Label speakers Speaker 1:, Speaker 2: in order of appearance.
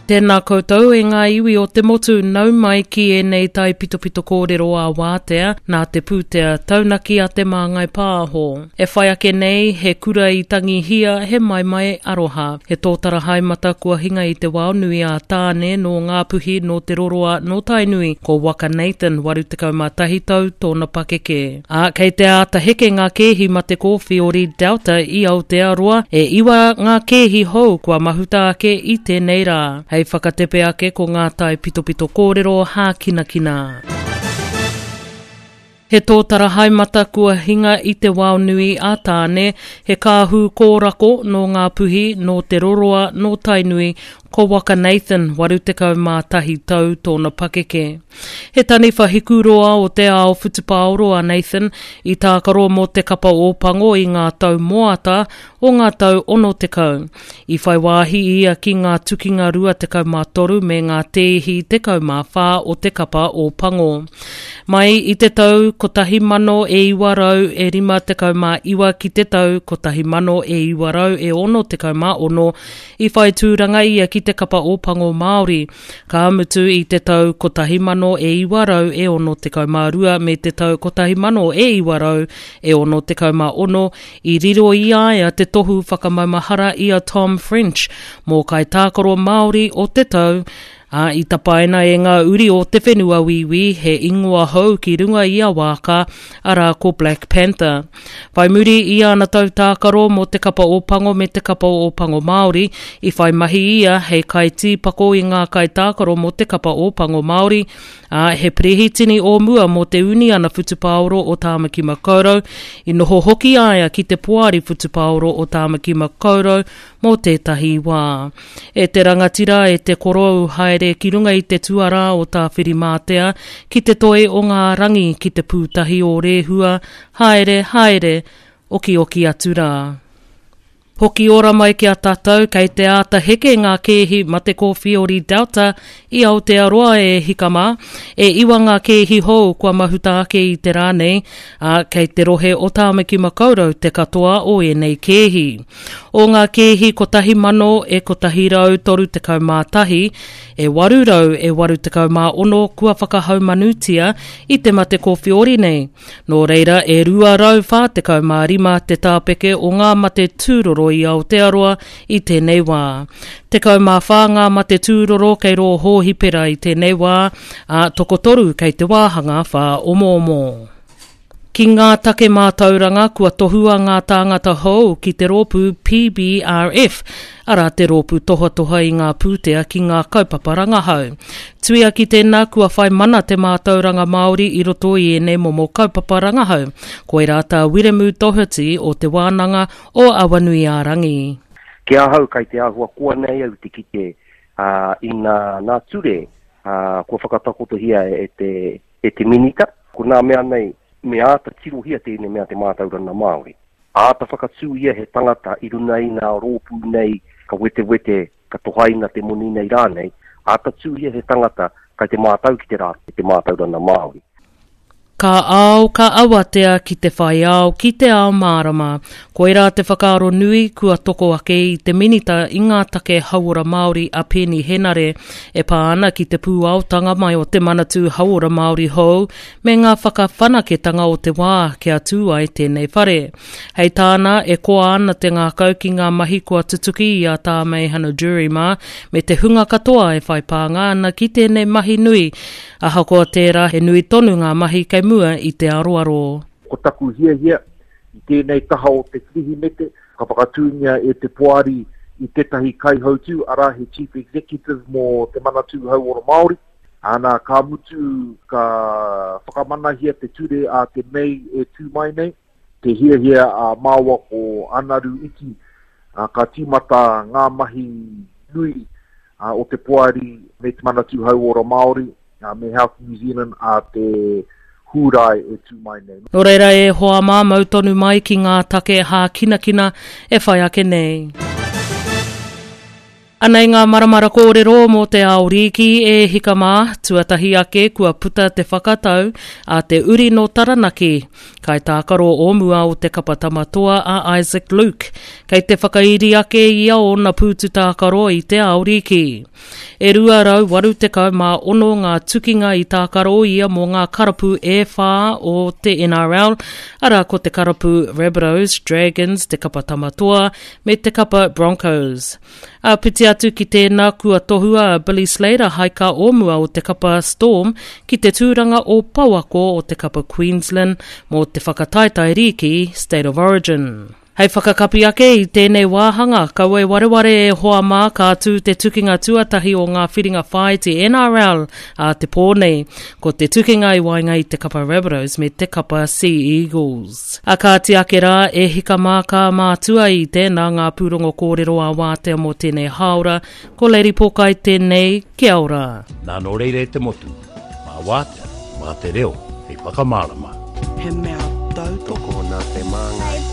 Speaker 1: Tēnā koutou e ngā iwi o te motu nau mai ki e nei tai pitopito kōrero a wātea nā te pūtea taunaki a te māngai pāho. E whai ake nei he kura i tangi hia he mai aroha. He tōtara haimata kua hinga i te waonui a tāne no ngā puhi no te roroa no tainui ko Waka Nathan waru tekau mā tahi tau tōna pakeke. Kei te āta heke ngā kehi ma te kōwhiori Delta i Aotearoa e iwa ngā kehi hou kua mahuta ake i tēnei rā. Hei whakatepe ake ko ngā tai pitopito kōrero hākinakina. He tōtara haimata kua hinga i te waonui a tāne, he kāhu kōrako no ngā puhi no te roroa no tainui ko Waka Nathan waru tekau mā tahi tau tōna pakeke. He tani whahikuroa o te ao Whutupāoro a Nathan i tākaro mō te kapa ōpango i ngā tau moata o ngā tau ono tekau. I whai wāhi ia ki ngā tukinga rua tekau mā toru me ngā tēhi tekau mā whā o te kapa ōpango. Mai i te tau kotahi mano e iwarau e rima tekau mā iwa ki te tau kotahi mano e iwarau e ono tekau mā ono i whai tūranga ia ki te kapa ōpango Māori. Ka amutu i te tau kotahi mano e iwarau e ono tekau mā rua me te tau kotahi mano e iwarau e ono tekau mā ono i riro i aia te tohu whakamaumahara ia Tom French mō kai tākaro Māori o te tau I tapaina e ngā uri o te whenua wiwi he ingoa hou ki runga i a wāka ara ko Black Panther. Whai muri i ana tau tākaro mō te kapa ōpango me te kapa ōpango Māori i whai mahi ia hei kai tīpako i ngā kai tākaro mō te kapa ōpango Māori he prehitini o mua mō te uni ana Whutupāoro o Tāmaki Makaurau i noho hoki aia ki te puari Whutupāoro o Tāmaki Makaurau mō tētahi wā. E te rangatira e te korou haere ki runga i te tuara o tā whirimātea ki te toe o ngā rangi ki te pūtahi o rehua haere oki atu rā. Hoki ora mai ki a tātou kei te āta heke ngā kehi ma te kōwhiori Delta i Aotearoa e hikama, e iwa ngā kehi hou kua mahuta ake i te rānei, kei te rohe o Tāmaki Makaurau te katoa o e nei kehi. O ngā kehi kotahi mano e kotahi rau toru tekau mā tahi, e waru rau e waru tekau mā ono kua whakahaumanutia i te mate kōwhiori nei. Nō reira e rua rau whā tekau mā rima te tāpeke o ngā mate tūroro i Aotearoa i tēnei wā. Tekau mā whā ngā mate tūroro kei ro hōhi pera i tēnei wā, tokotoru kei te wāhanga whā omo. Ki ngā take mātauranga kua tohua ngā tāngata hou ki te rōpū PBRF, ara te rōpū toha i ngā pūtea ki ngā kaupaparanga hau. Tuia ki tēnā kua whai mana te mātauranga Māori i roto i ene momo kaupaparanga hau. Koe rāta Wiremu Doherty o te wānanga o Awanuiarangi.
Speaker 2: Kia hau kai te ahua kua nei au te kite i ngā ture kua whakatakotohia e te minita. Ko nā mea nei me āta tirohia tēne mea te mātauranga Māori. Āta whakatū ia he tangata i runa i ngā rōpū nei ka wete ka tohaina te moni nei rānei. Āta tū ia he tangata kai te mātau ki te rā, te mātauranga Māori.
Speaker 1: Ka awatea ki te whai ao, ki te ao mārama. Koe rā te whakaaro nui kua toko ake i te minita i ngā take hauora Māori a Penny Henare e pāana ki te pūautanga mai o te manatū hauora Māori hou me ngā whakawhanaketanga o te wā kia tū ai tēnei whare. Hei tāna e koa ana te ngākau ki ngā mahi kua tutuki i a tā mei hana jury mā me te hunga katoa e whai pānga ana ki tēnei mahi nui. Aha koa tērā he nui tonu ngā mahi kei mua i te aroaro.
Speaker 3: Ko taku hia i tēnei taha o te whihi mete, ka whakatūnia e te puari i tētahi kai hautu, ara he Chief Executive mō te manatū hauora Māori. Ana ka mutu ka whakamana hia te ture a te mei e tū mai nei, te hia a māua o Anaru Iki, ka tīmata ngā mahi nui o te puari me te manatū hauora Māori, me Health New Zealand a te hūrai e tū mai nei.
Speaker 1: Nō reira e hoa mā mautonu mai ki ngā take hā kinakina e whai ake nei. Anei ngā maramara kōrero mō te Aoriki e hika mā, tuatahi ake kua puta te whakatau a te uri no Taranaki. Kai tākaro o mua o te kapa tamatoa a Isaac Luke. Kei te whakairi ake ia o na pūtu tākaro i te Aoriki. E rua rau waru tekau mā ono ngā tukinga i tākaro ia mō ngā karapu e whā o te NRL, ara ko te karapu Rabbitohs, Dragons, te kapa tamatoa, me te kapa Broncos. A piti atu ki tēnā kua tohua a Billy Slater haika o mua o te kapa Storm ki te tūranga o Pauako o te kapa Queensland mō te whakataitai riki State of Origin. Hei whakakapi ake i tēnei wāhanga, kaua e wareware e hoa mā ka tū te tukinga tuatahi o ngā whiringa whai te NRL a te pōnei, ko te tukinga i wainga i te kapa Rabbitohs me te kapa Sea Eagles. A ka te ake rā e hika mā ka mātua i tēnā ngā pūrongo kōrero a wātea mō tēnei haora, ko Lady Pokai tēnei, kia ora.
Speaker 4: Nā no reire te motu, mā wātea, mā te reo, hei whakamārama.
Speaker 5: He mea tau toko nā te māngai.